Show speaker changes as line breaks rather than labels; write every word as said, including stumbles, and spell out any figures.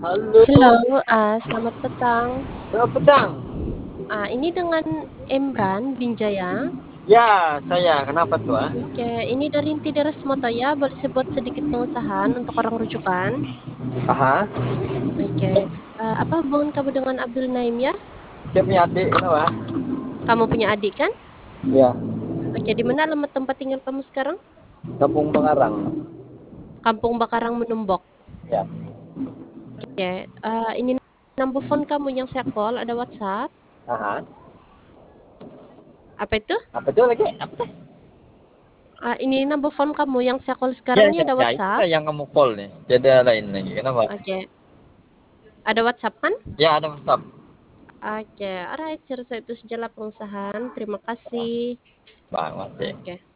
Halo,
Hello, ah, selamat petang.
selamat petang.
Ah, ini dengan Emran Binjaya.
Ya, saya. Kenapa tuh, ah?
Oke, ini dari Inti Deres Motoya. Boleh saya buat sedikit pengusahaan untuk orang rujukan?
Aha,
Oke, Ah, apa hubungan kamu dengan Abdul Naim ya?
saya punya adik. Kenapa?
Kamu punya adik kan?
Ya,
Oke, di mana alamat tempat tinggal kamu sekarang?
Kampung Pengarang.
Kampung Bakarang Menumbok.
Ya.
Oke, ah, ini number phone kamu yang saya call, ada WhatsApp.
Aha.
Apa itu?
Apa tuh lagi? Apa tuh?
Ah, ini number phone kamu yang saya call
Ya,
sekarang ini
ya,
ada
ya.
WhatsApp.
Itulah yang kamu call nih. Jadi ada lain lagi. Kenapa?
Oke, ada WhatsApp kan?
Ya, ada WhatsApp.
Oke, alright, saya rasa itu sajalah pengusahaan. Terima kasih.
Bang, masih.
Oke.